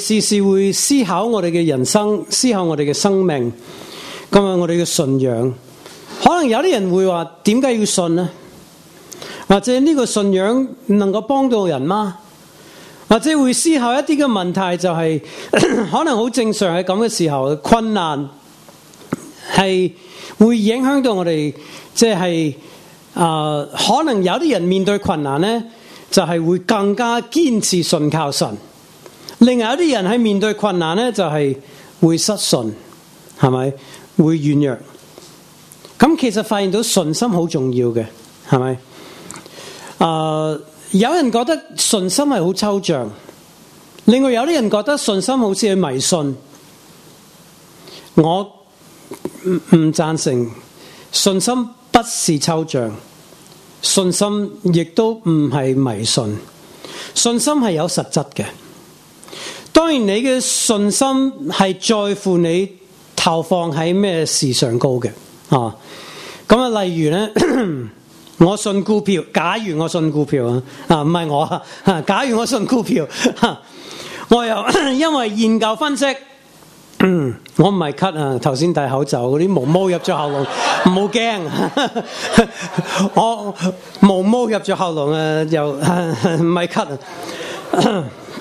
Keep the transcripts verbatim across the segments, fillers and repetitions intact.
時時會思考我哋嘅人生，思考我哋嘅生命，今日我哋嘅信仰。可能有啲人會話，點解要信呢？或者呢個信仰能夠幫到人嗎？或者會思考一啲嘅問題，就係、是、可能好正常係咁嘅時候，困難係會影響到我哋，即係啊，可能有啲人面對困難呢，就係、是、會更加堅持信靠神；另外有啲人喺面對困難呢，就係、是、會失信，係咪？會軟弱。咁其實發現到信心好重要嘅，係咪？啊、呃！有人覺得信心係好抽象，另外有啲人覺得信心好似係迷信。我唔唔贊成，信心不是抽象，信心亦都唔係迷信，信心係有實質嘅。當然你嘅信心係在乎你投放喺咩事上高嘅啊。咁啊，例如咧。我信股票，假如我信股票啊，啊唔係我啊，假如我信股票，啊、我又因為研究分析，嗯、我唔係咳啊，頭先戴口罩嗰啲毛毛入咗喉嚨，唔好驚，我毛毛入咗喉嚨啊，又唔係咳啊，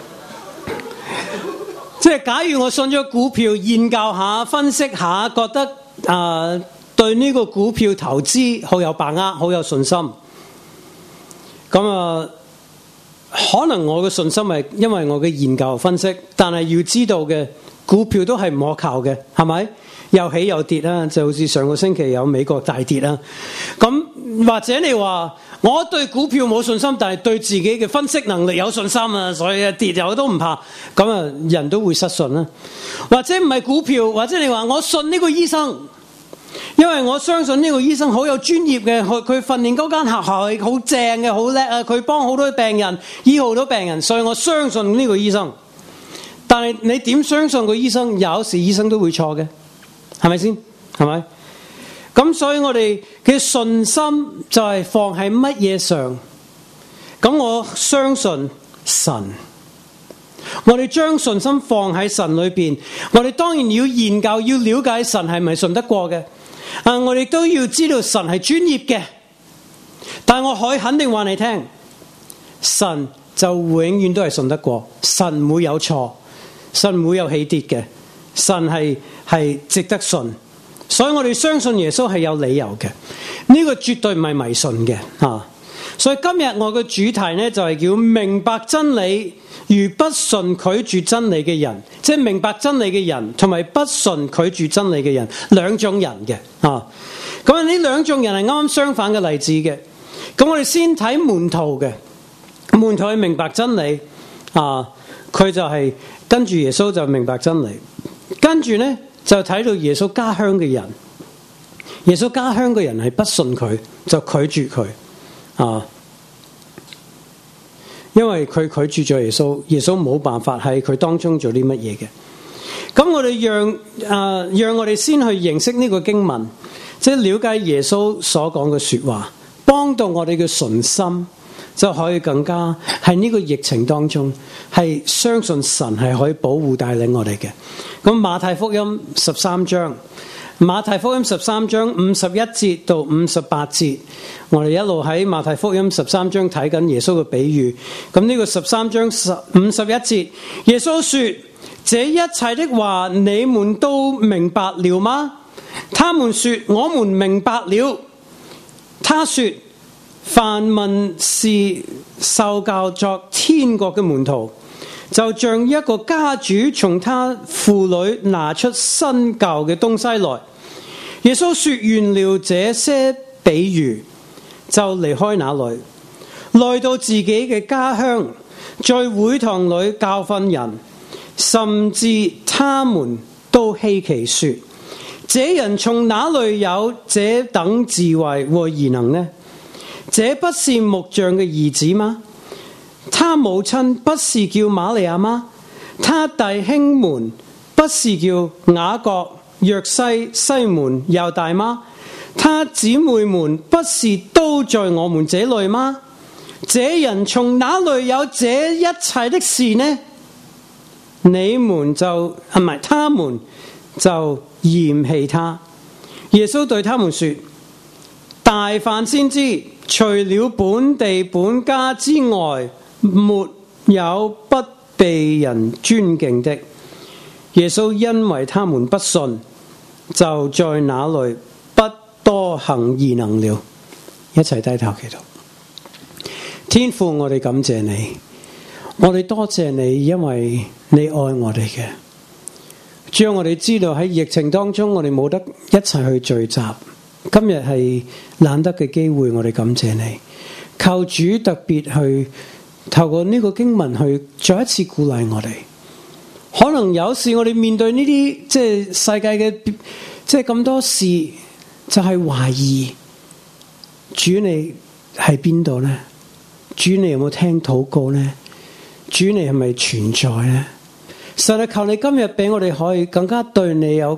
即係假如我信咗股票，研究下分析下，覺得啊。呃對呢個股票投資好有把握，好有信心。咁啊，可能我嘅信心係因為我嘅研究分析，但係要知道嘅股票都係唔可靠嘅，係咪？又起又跌啦，就好似上個星期有美國大跌啦。咁或者你話我對股票冇信心，但係對自己嘅分析能力有信心啊，所以跌又都唔怕。咁啊，人都會失信啦。或者唔係股票，或者你話我信呢個醫生。因為我相信呢個醫生好有專業嘅，佢佢訓練嗰間學校係好正嘅，好叻啊！佢幫好多病人醫好多病人，所以我相信呢個醫生。但係你點相信個醫生？有時醫生都會錯嘅，係咪先？係咪？咁所以我哋嘅信心就係放喺乜嘢上？咁我相信神。我哋將信心放喺神裏邊，我哋當然要研究，要了解神係咪信得過嘅。啊，我哋都要知道神係專業嘅。但係我可以肯定話你聽，神就永遠都係信得過，神唔會有錯，神唔會有起跌嘅，神係係值得信。所以我哋相信耶穌係有理由嘅，呢個絕對唔係迷信嘅啊。所以今日我嘅主題呢，就係叫明白真理與不信拒絕真理嘅人，即係明白真理嘅人同埋不信拒絕真理嘅人，兩種人嘅啊。咁啊，呢兩種人係啱啱相反嘅例子嘅。咁我哋先睇門徒嘅，門徒去明白真理啊，佢就係跟住耶穌就明白真理，跟住呢就睇到耶穌家鄉嘅人，耶穌家鄉嘅人係不信佢，就拒絕佢。啊，因為佢拒絕咗耶穌，耶穌冇辦法喺佢當中做啲乜嘢嘅。咁我哋讓啊、呃，讓我哋先去認識呢個經文，即係了解耶穌所講嘅說話，幫到我哋嘅信心，就可以更加喺呢個疫情當中係相信神係可以保護帶領我哋嘅。咁馬太福音十三章。馬太福音十三章五十一節到五十八節，我哋一路喺馬太福音十三章睇緊耶穌嘅比喻。咁呢個十三章五十一節，耶穌說：這一切的話你們都明白了嗎？他們說：我們明白了。他說：凡文士受教作天國嘅門徒，就像一個家主從他婦女拿出新舊嘅東西來。耶穌說完了這些比喻，就離開那裏，來到自己嘅家鄉，在會堂裏教訓人，甚至他們都稀奇說：這人從哪裏有這等智慧和異能呢？這不是木匠嘅兒子嗎？他母親不是叫瑪利亞嗎？他弟兄們不是叫雅各、約西、西門、猶大嗎？他姊妹們不是都在我們這裏嗎？這人從哪裏有這一切的事呢？ 你們就啊唔係，他們就嫌棄他。耶穌對他們說：大凡先知，除了本地本家之外，沒有不被人尊敬的。耶穌因為他們不信，就在那裏不多行異能了。一齊低頭祈禱。天父，我哋感謝你，我哋多謝你，因為你愛我哋嘅。主啊，我哋知道喺疫情當中，我哋冇得一齊去聚集。今日係難得嘅機會，我哋感謝你。求主特別去透過呢個經文去再一次鼓勵我哋。可能有時我哋面對呢啲即係世界嘅即係咁多事，就係懷疑主你喺邊度呢？主你有冇聽禱告呢？主你係咪存在呢？神啊，求你今日俾我哋可以更加對你有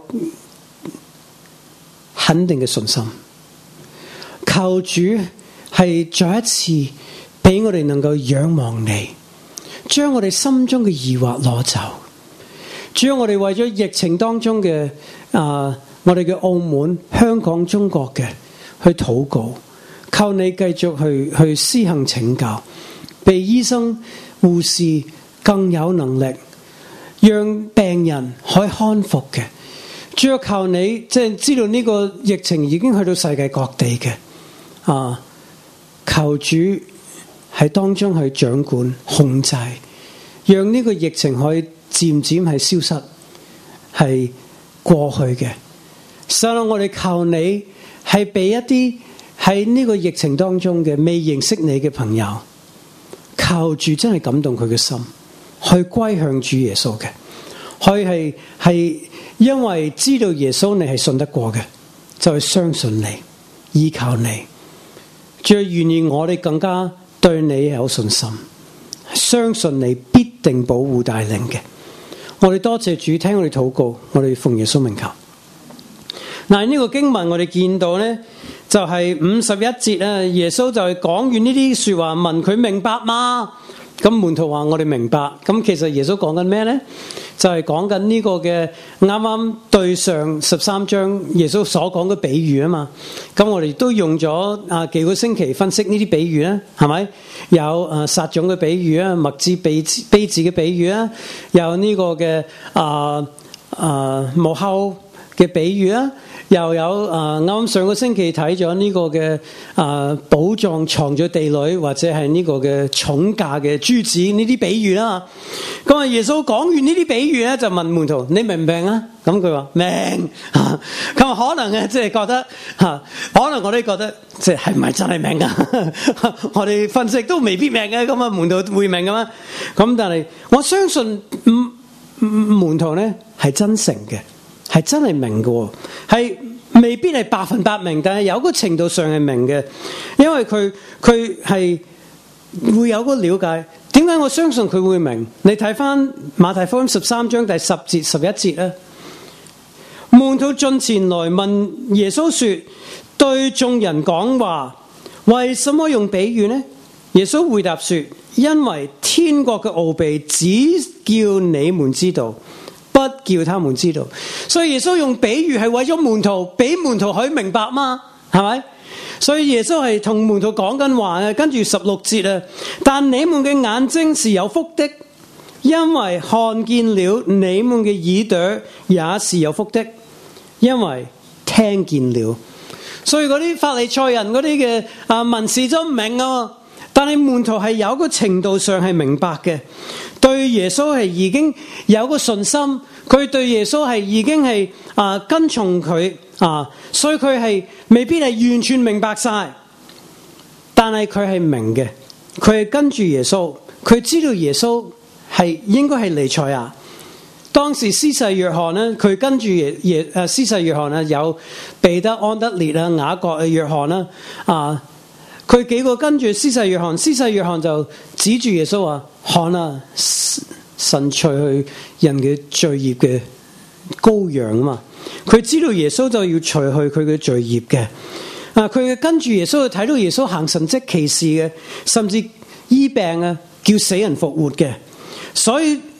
肯定嘅信心。求主係再一次俾我哋能夠仰望你，將我哋心中嘅疑惑攞走。主啊，我哋為咗疫情當中嘅啊、呃，我哋嘅澳門、香港、中國嘅去禱告，求你繼續去去施行拯救，俾醫生、護士更有能力，讓病人可以康復嘅。主要靠你，即係知道呢個疫情已經去到世界各地嘅，啊，求主喺當中去掌管控制，讓呢個疫情可以漸漸係消失，係過去嘅。所以我哋求你係俾一啲喺呢個疫情當中嘅未認識你嘅朋友，求主真係感動佢嘅心，去歸向主耶穌嘅，佢係係因為知道耶穌你係信得過嘅，就係相信你，依靠你，最願意我哋更加對你有信心，相信你必定保護帶領嘅。我哋多謝主，聽我哋禱告，我哋奉耶穌名求。嗱，呢個經文我哋見到呢，就係五十一節啊，耶穌就係講完呢啲說話，問佢明白嗎？咁門徒話我哋明白。咁其實耶穌講緊咩呢？就係講緊呢個嘅啱啱對上十三章耶穌所講嘅比喻啊嘛。咁我哋都用咗啊幾個星期分析呢啲比喻啦，係咪？有誒撒種嘅比喻啊，麥子稗稗子嘅比喻啊，有呢個嘅啊啊木酵嘅比喻啊。又有啊，啱、呃、上個星期睇咗呢個嘅啊寶藏藏咗地裏，或者係呢個嘅重價嘅珠子呢啲比喻啦。咁啊，耶穌講完呢啲比喻咧，就問門徒：你明唔明啊？咁佢話明。咁啊，可能嘅即係覺得吓、啊，可能我哋覺得即係係唔係真係明啊？我哋分析都未必明嘅，咁啊門徒會明噶嘛？咁但係我相信，嗯，門徒咧係真誠嘅。係真係明嘅，係未必係百分百明，但係有個程度上係明嘅，因為佢佢係會有個了解。點解我相信佢會明？你睇翻馬太福音十三章第十節十一節啊，門徒進前來問耶穌說：對眾人講話，為什麼用比喻呢？耶穌回答說：因為天國嘅奧秘只叫你們知道，不叫他們知道。所以耶穌用比喻係為咗門徒，俾門徒可以明白嘛，係咪？所以耶穌係同門徒講緊話嘅，跟住十六節啊，但你們嘅眼睛是有福的，因為看見了；你們嘅耳朵也是有福的，因為聽見了。所以嗰啲法利賽人嗰啲嘅啊文士都唔明啊，但係門徒係有個程度上係明白嘅。對耶穌係已經有個信心，佢對耶穌係已經係啊跟從佢啊，所以佢係未必係完全明白晒，但係佢係明嘅，佢係跟住耶穌，佢知道耶穌係應該係彌賽亞。當時施洗約翰呢，佢跟住耶耶誒施洗約翰啊，有彼得、安德烈啊、雅各啊、約翰啦啊。佢幾個跟住施洗約翰，施洗約翰就指住耶穌話：看啊，神除去人嘅罪孽嘅羔羊啊嘛！佢知道耶穌就要除去佢嘅罪孽嘅。啊，佢跟住耶穌去睇到耶穌行神蹟奇事嘅，甚至醫病啊，叫死人復活嘅。所以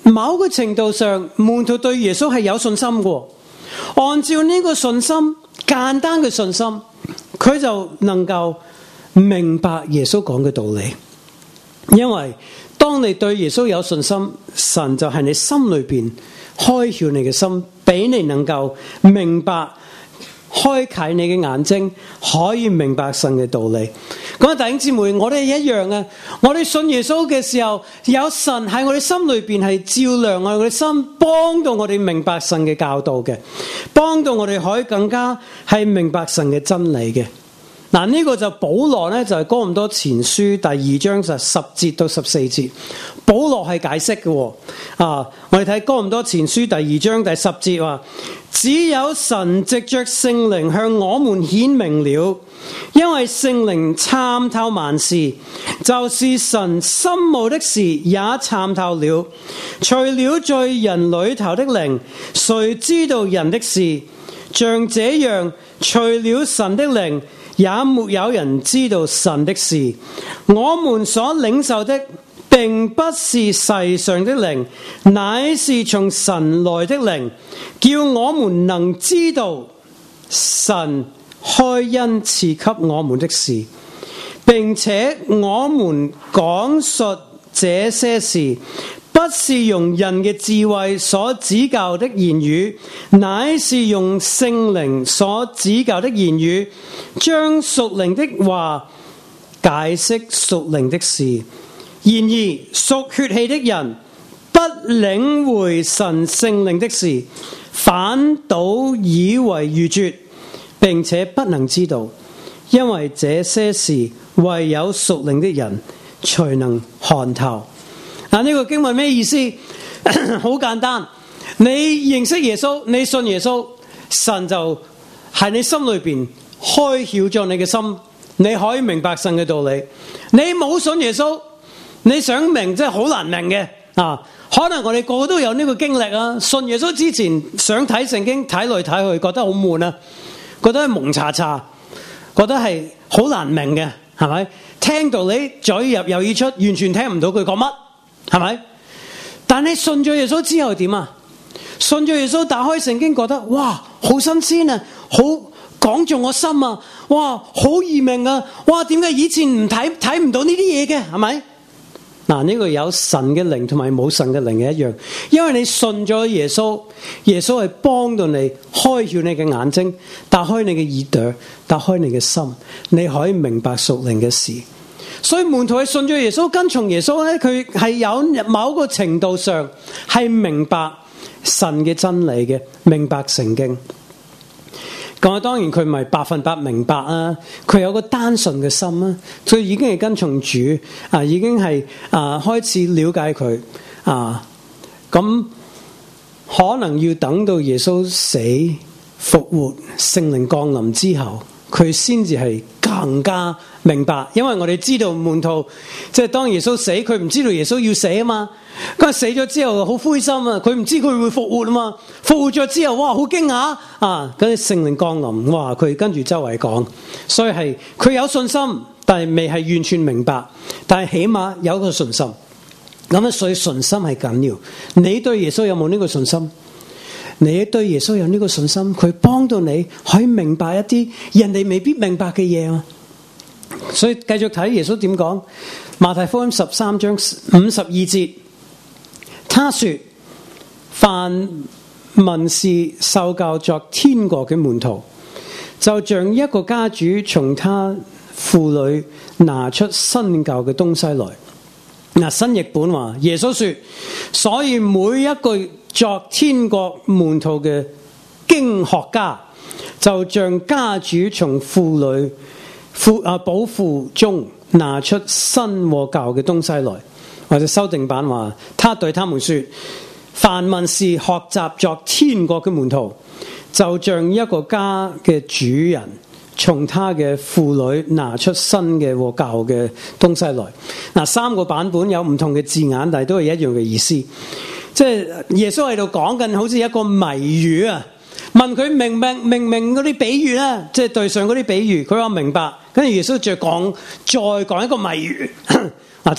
某個程度上，門徒對耶穌係有信心嘅。按照呢個信心，簡單嘅信心，佢就能夠明白耶穌講嘅道理。因為當你對耶穌有信心，神就喺你心裏邊開竅你嘅心，俾你能夠明白，開啟你嘅眼睛，可以明白神嘅道理。咁啊，弟兄姊妹，我哋一樣啊！我哋信耶穌嘅時候，有神喺我哋心裏邊係照亮我哋嘅心，幫到我哋明白神嘅教導嘅，幫到我哋可以更加係明白神嘅真理嘅。嗱，呢個就保羅咧，就係哥林多前書第二章就十節到十四節，保羅係解釋嘅。啊，我哋睇哥林多前書第二章第十節話，只有神藉着聖靈向我們顯明了，因為聖靈參透萬事，就是神深奧的事也參透了。除了在人裏頭的靈，誰知道人的事？像這樣，除了神的靈，也沒有人知道神的事。我們所領受的並不是世上的靈，乃是從神來的靈，叫我們能知道神開恩賜給我們的事，並且我們講述這些事，不是用人嘅智慧所指教的言語，乃是用聖靈所指教的言語，將屬靈的話解釋屬靈的事。然而屬血氣的人不領會神聖靈的事，反倒以為愚拙，並且不能知道，因為這些事唯有屬靈的人才能看透。嗱，呢個經文咩意思？好簡單，你認識耶穌，你信耶穌，神就喺你心裏邊開竅咗你嘅心，你可以明白神嘅道理。你冇信耶穌，你想明真係好難明嘅啊！可能我哋個個都有呢個經歷啊。信耶穌之前想睇聖經，睇來睇去覺得好悶啊，覺得係蒙查查，覺得係好難明嘅，係咪？聽道理左耳入右耳出，完全聽唔到佢講乜。係咪？但你信咗耶穌之後點啊？信咗耶穌，打開聖經，覺得哇，好新鮮啊，好講中我心啊，哇，好易明啊，哇，點解以前唔睇睇唔到呢啲嘢嘅？係咪？嗱，呢個有神嘅靈同埋冇神嘅靈嘅一樣，因為你信咗耶穌，耶穌係幫到你開竅你嘅眼睛，打開你嘅耳朵，打開你嘅心，你可以明白屬靈嘅事。所以門徒係信咗耶穌，跟從耶穌咧，佢係有某個程度上係明白神嘅真理嘅，明白聖經。咁啊，當然佢唔係百分百明白啊，佢有個單純嘅心啊，佢已經係跟從主啊，已經係啊開始了解佢啊，咁可能要等到耶穌死復活，聖靈降臨之後，佢先至係更加明白。因為我哋知道門徒即係當耶穌死，佢唔知道耶穌要死啊嘛，佢死咗之後好灰心啊，佢唔知佢會復活啊嘛，復活咗之後哇好驚訝啊，跟住聖靈降臨，哇佢跟住周圍講，所以係佢有信心，但係未係完全明白，但係起碼有個信心。咁啊，所以信心係緊要。你對耶穌有冇呢個信心？你對耶穌有呢個信心，佢幫到你可以明白一啲人哋未必明白嘅嘢啊！所以繼續睇耶穌點講，馬太福音十三章五十二節，他說：凡文士受教作天國嘅門徒，就像一個家主從他庫裏拿出新舊嘅東西來。嗱，新譯本話耶穌說，所以每一個作天國門徒嘅經學家，就像家主從庫裏庫啊寶庫中拿出新和舊嘅東西來。或者修訂版話，他對他們說，凡文士學習作天國嘅門徒，就像一個家嘅主人從他嘅庫裏拿出新嘅和舊嘅東西來。嗱，三個版本有唔同嘅字眼，但係都係一樣嘅意思。即係耶穌喺度講緊，好似一個謎語啊！問佢明明明明嗰啲比喻咧，即係對上嗰啲比喻，佢話明白。跟住耶穌再講，再講一個謎語，或者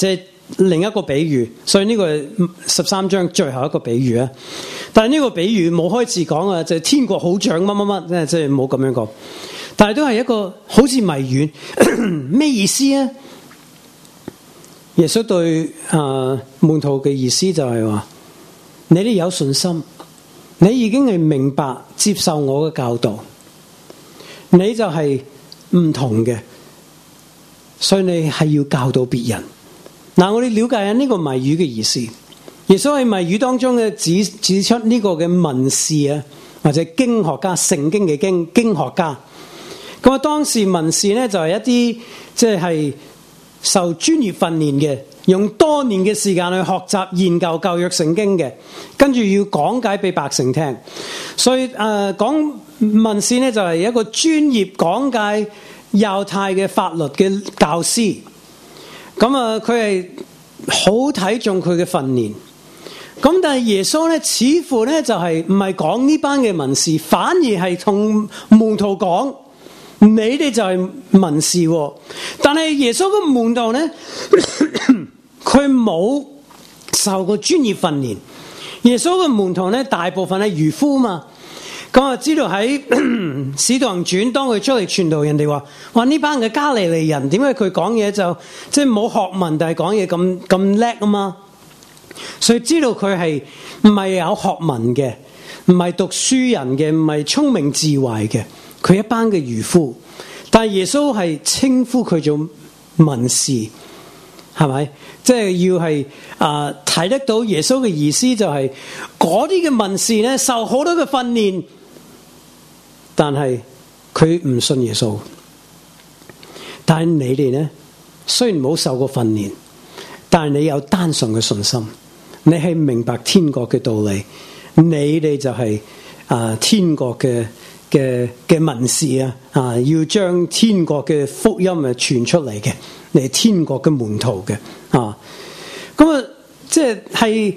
另一個比喻，所以呢個係十三章最後一個比喻啊。但係呢個比喻冇開始講啊，就係、是、天國好像乜乜乜，即係冇咁樣講。但係都係一個好似謎語，咩意思啊？耶穌對啊、呃、門徒嘅意思就係話：你哋有信心，你已經係明白接受我嘅教導，你就係唔同嘅，所以你係要教導別人。嗱，我哋了解下呢個謎語嘅意思。耶穌喺謎語當中嘅指指出呢個嘅文士啊，或者經學家、聖經嘅經經學家。咁啊，當時文士咧就係一啲即係受專業訓練嘅，用多年嘅時間去學習研究舊約聖經嘅，跟住要講解俾百姓聽。所以誒、呃，講文士咧就係一個專業講解猶太嘅法律嘅教師。咁啊，佢係好睇重佢嘅訓練。咁但係耶穌咧，似乎咧就係唔係講呢班嘅文士，反而係同門徒講：你哋就係文士。但係耶穌嘅門徒咧，佢冇受過專業訓練。耶穌嘅門徒咧，大部分係漁夫嘛。咁啊，知道喺《使徒行傳》當佢出嚟傳道，人哋話：哇，呢班嘅加利利人，點解佢講嘢就即係冇學問，但係講嘢咁咁叻啊嘛？所以知道佢係唔係有學問嘅，唔係讀書人嘅，唔係聰明智慧嘅，佢一班嘅漁夫。但係耶穌係稱呼佢做文士，係咪？即係要係啊睇得到耶穌嘅意思就係嗰啲嘅文士咧，受好多嘅訓練，但係佢唔信耶穌。但係你哋咧，雖然冇受過訓練，但係你有單純嘅信心，你係明白天國嘅道理，你哋就係、是、啊、呃、天國嘅嘅嘅文士啊，啊要將天國嘅福音啊傳出嚟嘅，你係天國嘅門徒嘅啊，咁啊即係係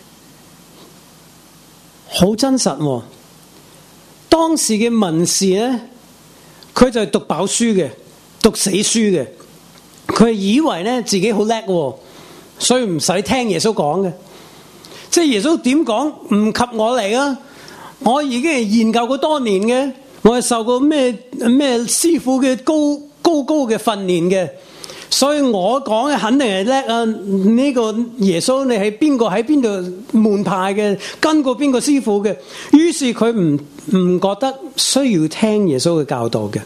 好真實喎、哦。當時嘅文士咧，佢就係讀飽書嘅，讀死書嘅，佢係以為咧自己好叻喎，所以唔使聽耶穌講嘅。即係耶穌點講唔及我嚟啊！我已經係研究過多年嘅，我係受過咩咩師傅嘅高高高嘅訓練嘅，所以我講嘅肯定係叻啊！呢個耶穌你係邊個喺邊度門派嘅，跟過邊個師傅嘅？於是佢唔唔覺得需要聽耶穌嘅教導嘅，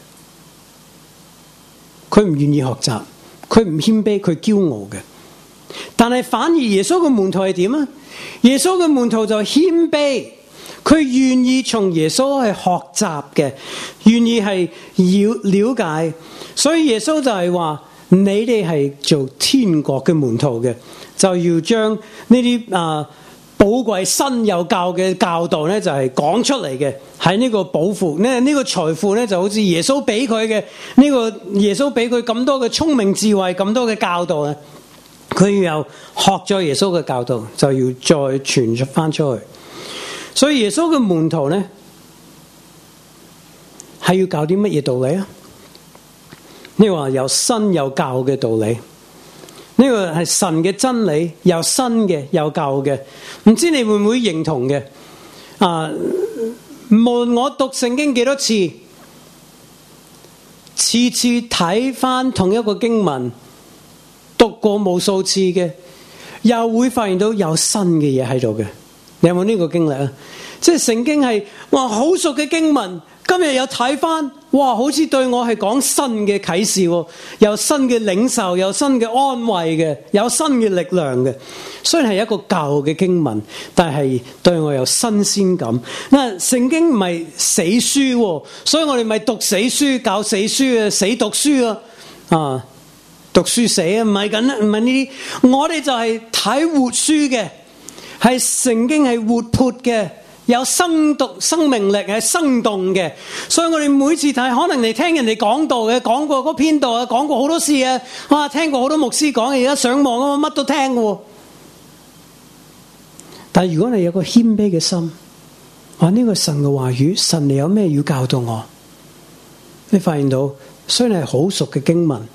佢唔願意學習，佢唔謙卑，佢驕傲嘅。但係反而耶穌嘅門徒係點啊？耶穌嘅門徒就謙卑，佢願意從耶穌係學習嘅，願意係要了解，所以耶穌就係話：你哋係做天國嘅門徒嘅，就要將呢啲啊寶貴新有教嘅教導咧，就係講出嚟嘅。喺呢個寶庫呢，呢個財富咧就好似耶穌俾佢嘅呢個耶穌俾佢咁多嘅聰明智慧，咁多嘅教導啊！佢要有學咗耶穌嘅教導，就要再傳出翻出去。所以耶穌嘅門徒咧，係要教啲乜嘢道理啊？呢個話有新有舊嘅道理，呢個係神嘅真理，有新嘅有舊嘅。唔知你會唔會認同嘅？啊，無論我讀聖經幾多次，次次睇翻同一個經文，讀過無數次嘅，又會發現到有新嘅嘢喺度嘅。你有冇呢個經歷啊？即係聖經係哇好熟嘅經文，今日又睇翻，哇好似對我係講新嘅啟示，有新嘅領受，有新嘅安慰嘅，有新嘅力量嘅。雖然係一個舊嘅經文，但係對我有新鮮感。嗱，聖經唔係死書，所以我哋咪讀死書，教死書啊，死讀書啊，啊。讀書死啊，唔係咁啦，唔係呢啲，我哋就係睇活書嘅，係聖經係活潑嘅，有生動生命力，係生動嘅。所以我哋每次睇，可能你聽人哋講道嘅，講過嗰篇道啊，講過好多次啊，哇，聽過好多牧師講，而家上網啊，乜都聽嘅。但係如果你有個謙卑嘅心，話呢個神嘅話語，神你有咩要教導我？你發現到雖然係好熟嘅經文。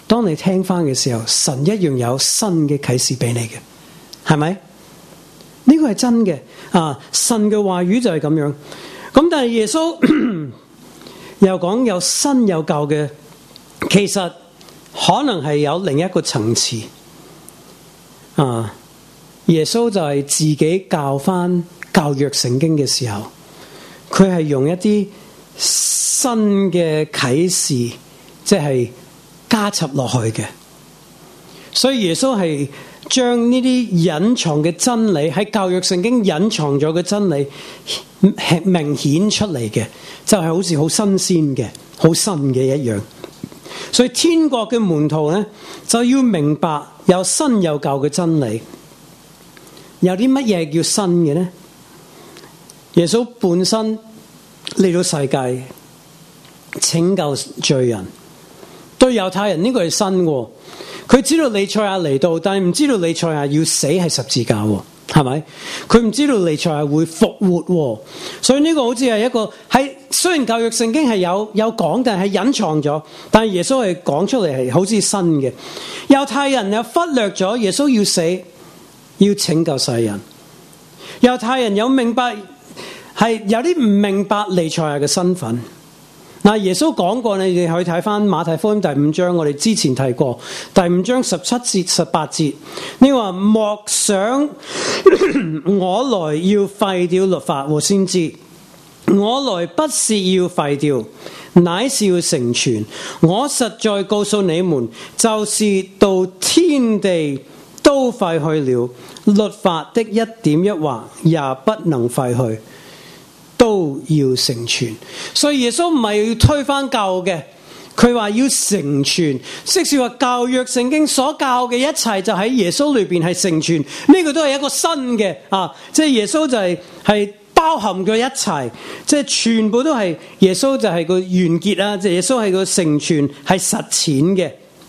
當你聽翻嘅時候，神一樣有新嘅啟示俾你嘅，係咪？呢個係真嘅啊！神嘅話語就係咁樣。咁但係耶穌又講有新有舊嘅，其實可能係有另一個層次啊！耶穌就係自己教翻舊約聖經嘅時候，佢係用一啲新嘅啟示，即係加插落去嘅。所以耶穌係將呢啲隱藏嘅真理，喺舊約聖經隱藏咗嘅真理明顯出嚟嘅，就係好似好新鮮嘅、好新嘅一樣。所以天國嘅門徒咧，就要明白有新有舊嘅真理。有啲乜嘢叫新嘅呢？耶穌本身嚟到世界拯救罪人，對猶太人呢個係新嘅。佢知道彌賽亞嚟到，但係唔知道彌賽亞要死喺十字架，係咪？佢唔知道彌賽亞會復活，所以呢個好似係一個喺雖然舊約聖經係有有講，但係隱藏咗，但係耶穌係講出嚟係好似新嘅。猶太人又忽略咗耶穌要死，要拯救世人。猶太人有明白係有啲唔明白彌賽亞嘅身份。嗱，耶穌講過，你哋可以睇翻馬太福音第五章，我哋之前提過第五章十七節、十八節。你話莫想我來要廢掉律法和先知，我來不是要廢掉，乃是要成全。我實在告訴你們，就是到天地都廢去了，律法的一點一畫也不能廢去，都要成全。所以耶穌唔係要推翻舊嘅，佢話要成全，即是話舊約聖經所教嘅一切就喺耶穌裏邊係成全。呢、這個都係一個新嘅啊，即係耶穌就係、是、係包含咗一切，即係全部都係耶穌就係個完結啊，即係耶穌係個成全，係實踐嘅。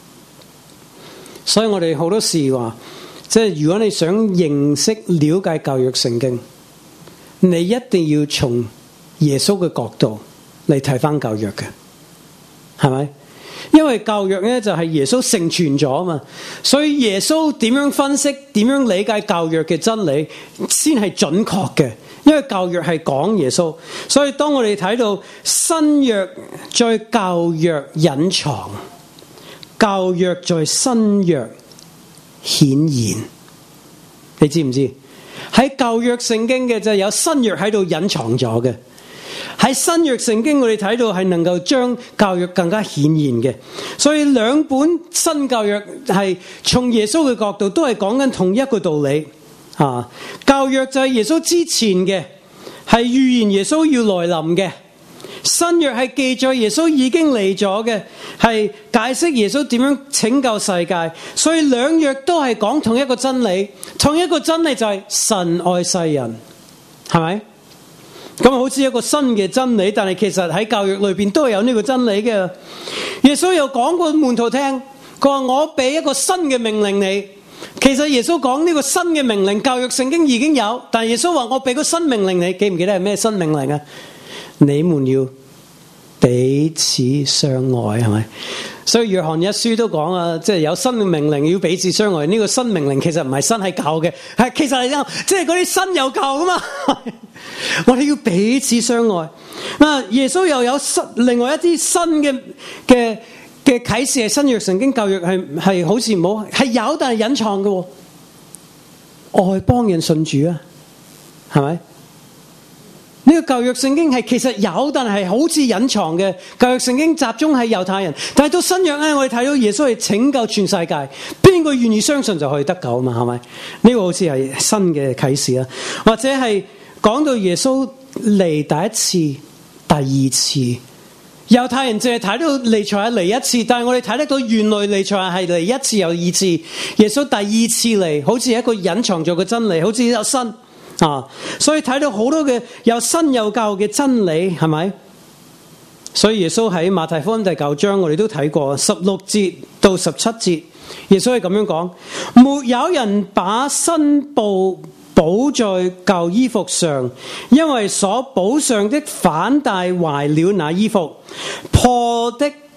所以我哋好多時話，即係如果你想認識了解舊約聖經，你一定要從耶穌嘅角度嚟睇翻舊約嘅，係咪？因為舊約咧就係耶穌成全咗啊嘛，所以耶穌點樣分析、點樣理解舊約嘅真理，先係準確嘅。因為舊約係講耶穌，所以當我哋睇到新約在舊約隱藏，舊約在新約顯現，你知唔知？喺舊約聖經嘅就有新約喺度隱藏咗嘅，喺新約聖經我哋睇到係能夠將舊約更加顯現嘅，所以兩本新舊約係從耶穌嘅角度都係講緊同一個道理啊。舊約就係耶穌之前嘅，係預言耶穌要來臨嘅。新約係記載耶穌已經嚟咗嘅，係解釋耶穌點樣拯救世界。所以兩約都係講同一個真理，同一個真理就係神愛世人，係咪？咁好似一個新嘅真理，但係其實喺舊約裏邊都係有呢個真理嘅。耶穌又講過門徒聽，佢話我俾一個新嘅命令你。其實耶穌講呢個新嘅命令，舊約聖經已經有，但係耶穌話我俾個新命令你，記唔記得係咩新命令啊？你們要彼此相愛，係咪？所以約翰一書都講啊，即係有新嘅命令要彼此相愛。呢個新命令其實唔係新係舊嘅，係其實係即係嗰啲新有舊噶嘛。我哋要彼此相愛。啊，耶穌又有新另外一啲新嘅嘅嘅啟示係新約聖經，舊約係係好似冇係有，但係隱藏嘅。外邦人信主啊，係咪？呢個舊約聖經係其實有，但係好似隱藏嘅。舊約聖經集中喺猶太人，但係到新約咧，我哋睇到耶穌係拯救全世界，邊個願意相信就可以得救嘛？係咪？呢個好似係新嘅啟示啦，或者係講到耶穌嚟第一次、第二次，猶太人淨係睇到彌賽亞嚟一次，但係我哋睇得到原來彌賽亞係嚟一次又二次，耶穌第二次嚟，好似係一個隱藏咗嘅真理，好似有新。啊，所以睇到好多嘅有新有舊嘅真理，係咪？所以耶穌喺馬太福音第九章，我哋都睇過十六節到十七節，耶穌係咁樣講：沒有人把新布補在舊衣服上，因為所補上的反帶壞了那衣服，破的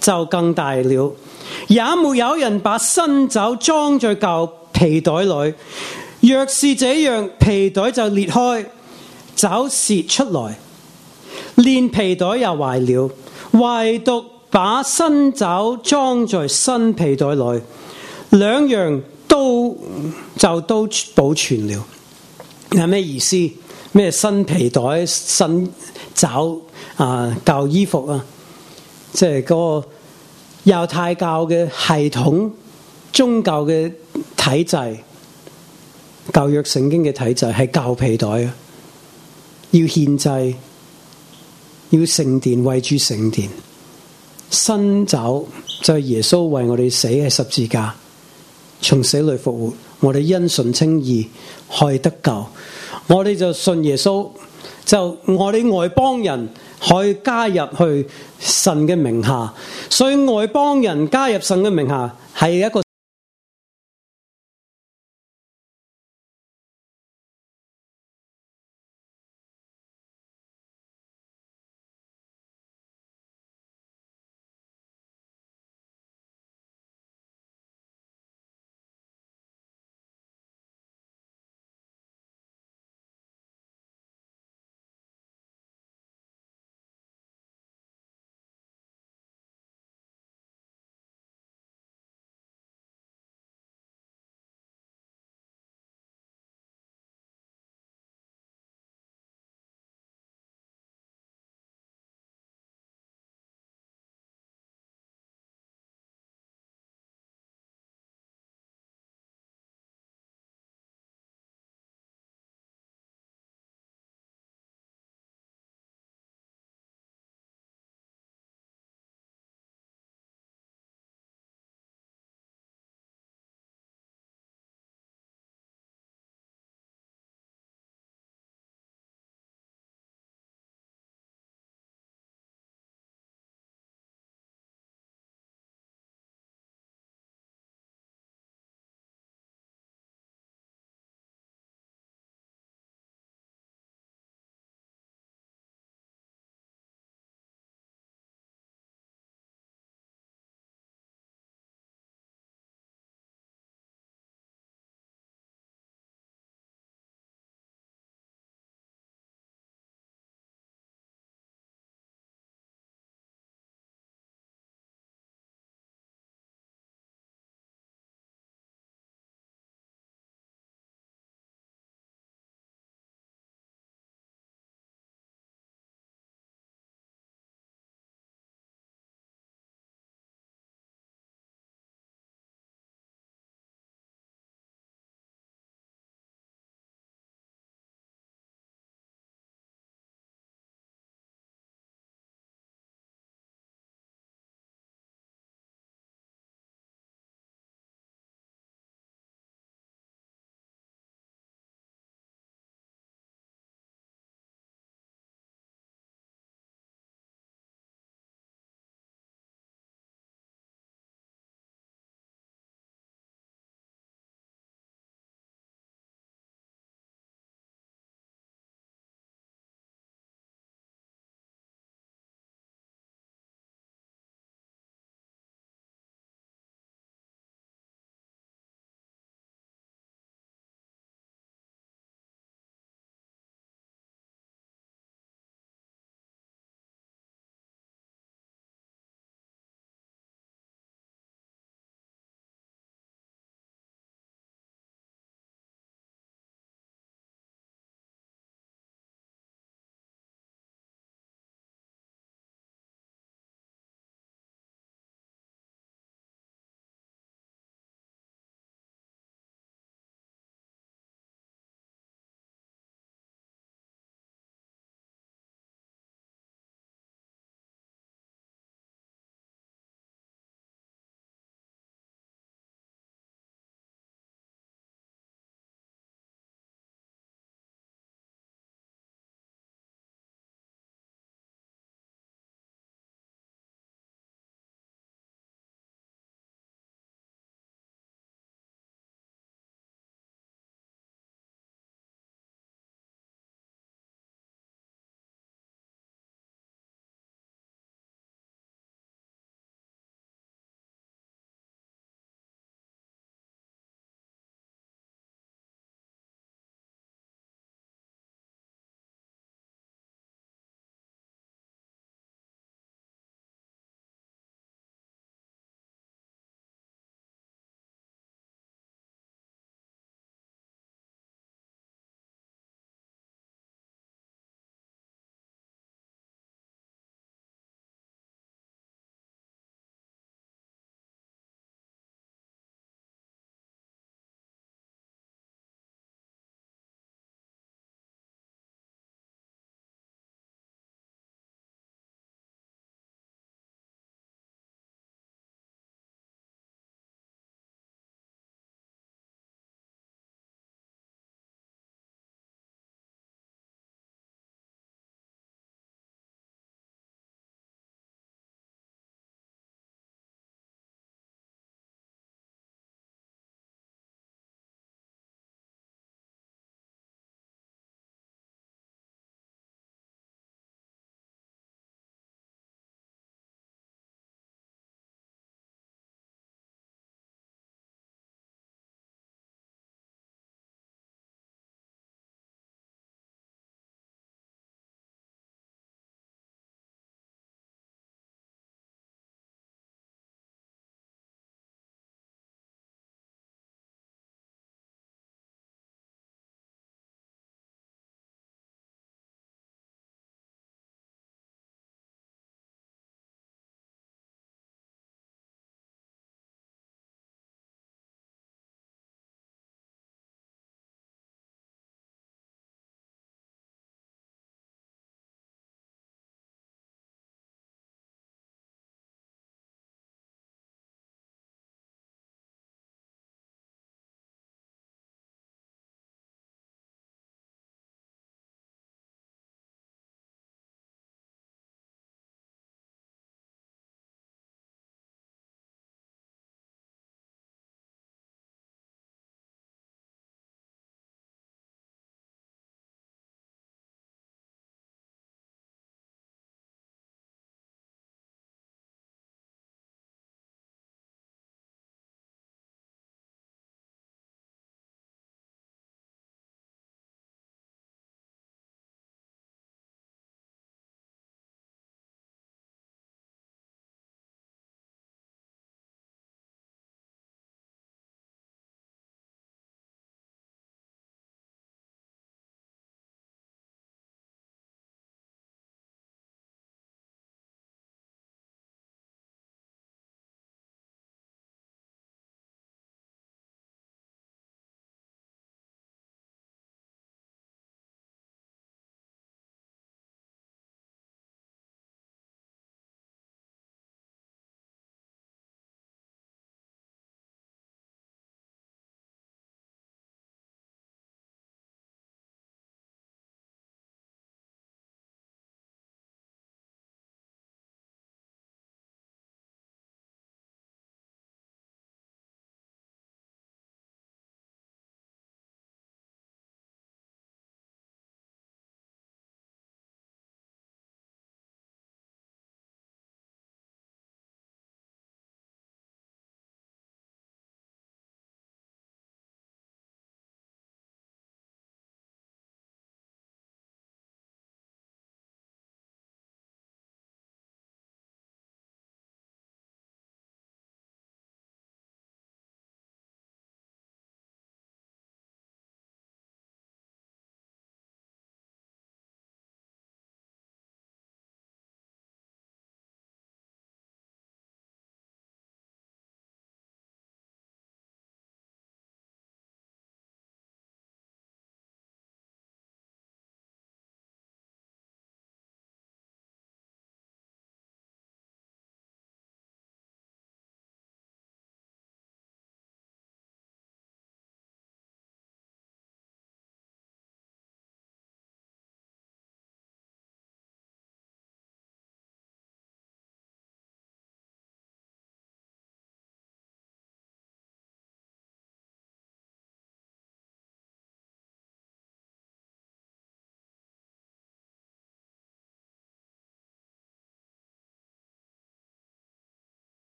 就更大了。也沒有人把新酒裝在舊皮袋裏，若是這樣，皮袋就裂開，酒洩出來，連皮袋也壞了。唯獨把新酒裝在新皮袋裏，兩樣都就都保存了。係咩意思？咩新皮袋、新酒啊、舊衣服啊？即係嗰個猶太教嘅系統、宗教嘅體制、舊約聖經嘅體制係舊皮袋啊！要獻祭，要聖殿，為住聖殿。新酒就係耶穌為我哋死喺十字架，從死裏復活，我哋因信稱義，可以得救。我哋就信耶穌，就我哋外邦人可以加入去神嘅名下，所以外邦人加入神嘅名下係一個